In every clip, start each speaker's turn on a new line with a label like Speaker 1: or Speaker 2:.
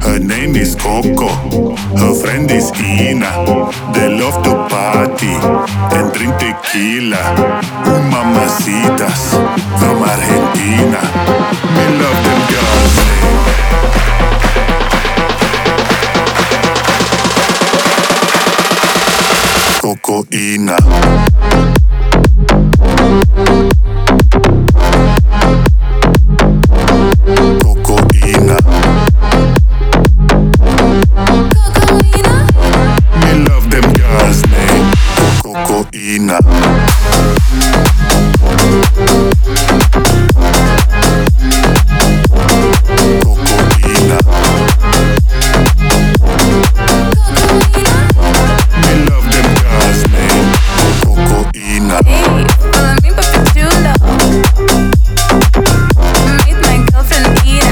Speaker 1: Her name is Coco, her friend is Ina. They love to party and drink tequila. Mamacitas from Argentina. Me love them girls. Coco Ina. Cocoina. Cocoina. Me love them girls, man. Cocoina.
Speaker 2: Hey, follow me, papi chulo. Meet my girlfriend Ina.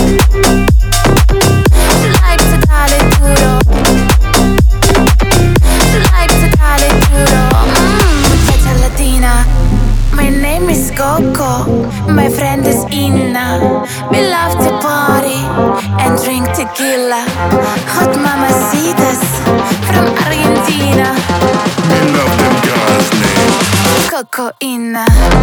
Speaker 2: She likes to dale duro. She likes to dale duro. Muchacha latina. My name is Coco. My friend is Ina. We love to party and drink tequila. Hot mamacitas from Argentina.
Speaker 1: Me love them girls, man.
Speaker 2: Cocoina.